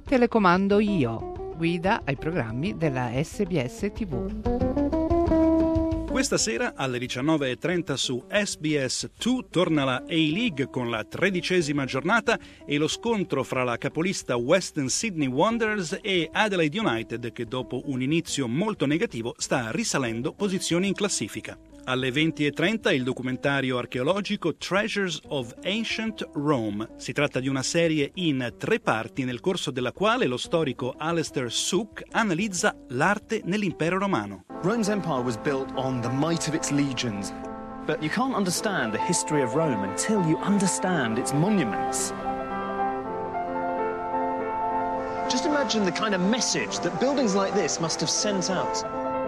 Telecomando io, guida ai programmi della SBS TV. Questa sera alle 19.30 su SBS 2 torna la A-League con la 13ª giornata e lo scontro fra la capolista Western Sydney Wanderers e Adelaide United, che dopo un inizio molto negativo sta risalendo posizioni in classifica. Alle 20.30 il documentario archeologico Treasures of Ancient Rome. Si tratta di una serie in 3 parti nel corso della quale lo storico Alistair Sooke analizza l'arte nell'impero romano. Rome's empire was built on the might of its legions, but you can't understand the history of Rome until you understand its monuments. Just imagine the kind of message that buildings like this must have sent out.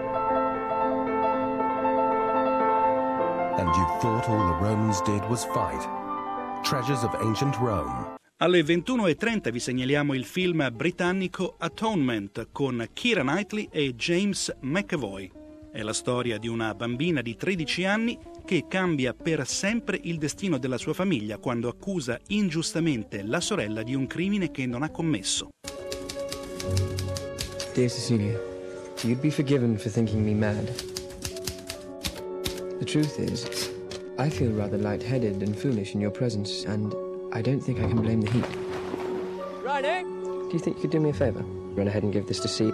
And you thought all the Romans did was fight. Treasures of Ancient Rome. Alle 21.30 vi segnaliamo il film britannico Atonement con Keira Knightley e James McAvoy. È la storia di una bambina di 13 anni che cambia per sempre il destino della sua famiglia quando accusa ingiustamente la sorella di un crimine che non ha commesso. Dear Cecilia, you'd be forgiven for thinking me mad. The truth is, I feel rather light-headed and foolish in your presence, and I don't think I can blame the heat. Riley! Do you think you could do me a favor? Run ahead and give this to C.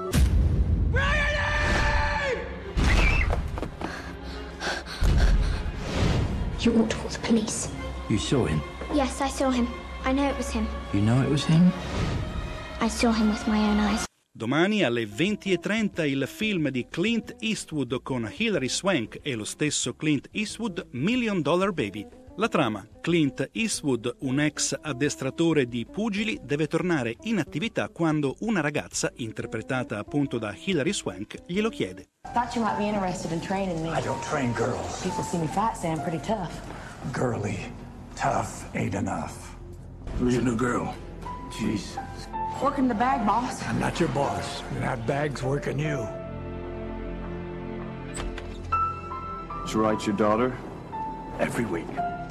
You ought to call the police. You saw him? Yes, I saw him. I know it was him. You know it was him? I saw him with my own eyes. Domani alle 20.30 il film di Clint Eastwood con Hilary Swank e lo stesso Clint Eastwood, $1 Million Baby. La trama: Clint Eastwood, un ex addestratore di pugili, deve tornare in attività quando una ragazza, interpretata appunto da Hilary Swank, glielo chiede. Thought you might be interested in training me. I don't train girls. People see me fat, say I'm pretty tough. Girly, tough ain't enough. Who's your new girl? Jesus. Working the bag, boss. I'm not your boss. You're not bags working you. Did you write your daughter? Every week.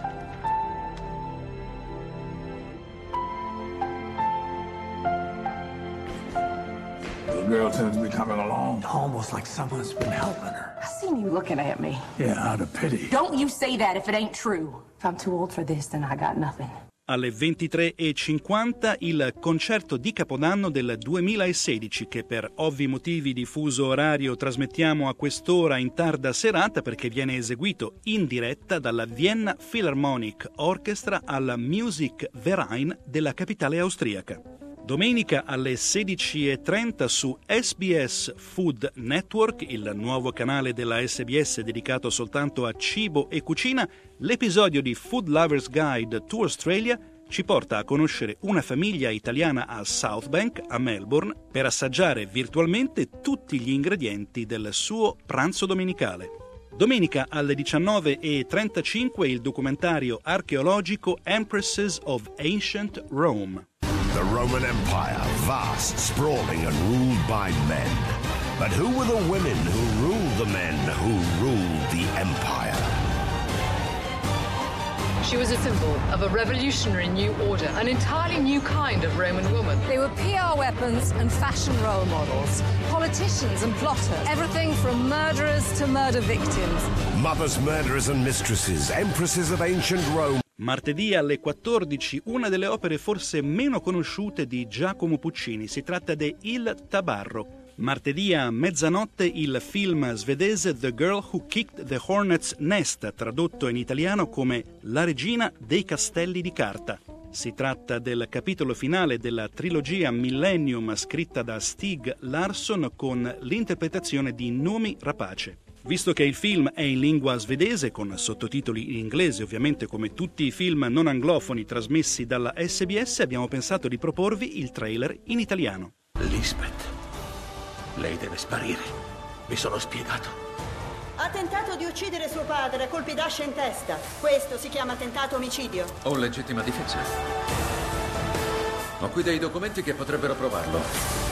The girl seems to be coming along almost like someone's been helping her. I seen you looking at me. Yeah, out of pity. Don't you say that if it ain't true. If I'm too old for this, then I got nothing. Alle 23.50 il concerto di Capodanno del 2016 che per ovvi motivi di fuso orario trasmettiamo a quest'ora in tarda serata perché viene eseguito in diretta dalla Vienna Philharmonic Orchestra al Music Verein della capitale austriaca. Domenica alle 16.30 su SBS Food Network, il nuovo canale della SBS dedicato soltanto a cibo e cucina, l'episodio di Food Lovers Guide to Australia ci porta a conoscere una famiglia italiana a Southbank, a Melbourne, per assaggiare virtualmente tutti gli ingredienti del suo pranzo domenicale. Domenica alle 19.35 il documentario archeologico Empresses of Ancient Rome. The Roman Empire, vast, sprawling and ruled by men. But who were the women who ruled the men who ruled the empire? She was a symbol of a revolutionary new order, an entirely new kind of Roman woman. They were PR weapons and fashion role models, politicians and plotters, everything from murderers to murder victims. Mothers, murderers and mistresses, empresses of ancient Rome. Martedì alle 14, una delle opere forse meno conosciute di Giacomo Puccini. Si tratta di Il Tabarro. Martedì a mezzanotte il film svedese The Girl Who Kicked the Hornet's Nest, tradotto in italiano come La regina dei castelli di carta. Si tratta del capitolo finale della trilogia Millennium scritta da Stieg Larsson con l'interpretazione di Noomi Rapace. Visto che il film è in lingua svedese, con sottotitoli in inglese, ovviamente come tutti i film non anglofoni trasmessi dalla SBS, abbiamo pensato di proporvi il trailer in italiano. Lisbeth, lei deve sparire. Mi sono spiegato. Ha tentato di uccidere suo padre a colpi d'ascia in testa. Questo si chiama tentato omicidio. Ho legittima difesa. Ho qui dei documenti che potrebbero provarlo.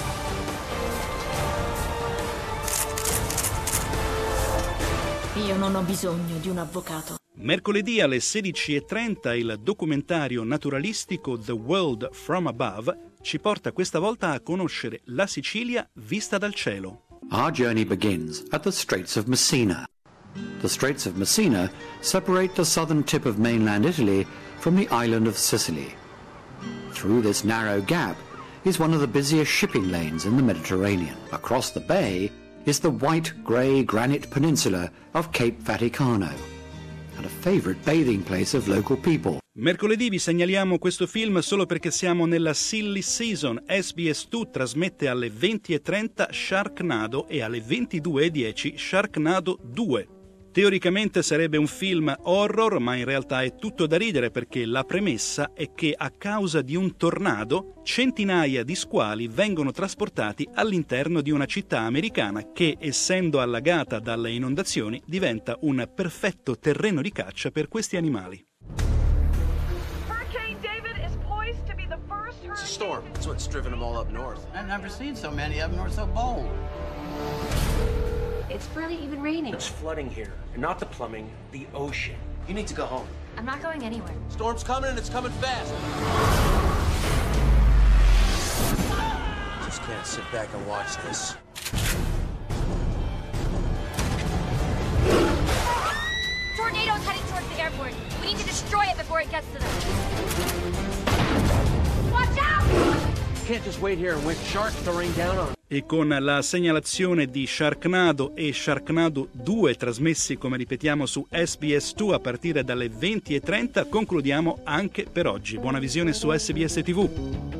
Io non ho bisogno di un avvocato. Mercoledì alle 16:30 il documentario naturalistico The World from Above ci porta questa volta a conoscere la Sicilia vista dal cielo. Our journey begins at the Straits of Messina. The Straits of Messina separate the southern tip of mainland Italy from the island of Sicily. Through this narrow gap is one of the busiest shipping lanes in the Mediterranean. Across the bay is the white grey granite peninsula of Cape Vaticano, and a favorite bathing place of local people. Mercoledì vi segnaliamo questo film solo perché siamo nella silly season. SBS2 trasmette alle 20:30 Sharknado e alle 22:10 Sharknado 2. Teoricamente sarebbe un film horror, ma in realtà è tutto da ridere perché la premessa è che a causa di un tornado centinaia di squali vengono trasportati all'interno di una città americana che, essendo allagata dalle inondazioni, diventa un perfetto terreno di caccia per questi animali. It's a storm. That's what's driven them all up north. I've never seen so many of them or so bold. It's barely even raining. It's flooding here. And not the plumbing, the ocean. You need to go home. I'm not going anywhere. Storm's coming and it's coming fast. Just can't sit back and watch this. Tornado's heading towards the airport. We need to destroy it before it gets to them. Watch out! You can't just wait here and wait for sharks to rain down on. E con la segnalazione di Sharknado e Sharknado 2 trasmessi, come ripetiamo, su SBS2 a partire dalle 20:30, concludiamo anche per oggi. Buona visione su SBS TV.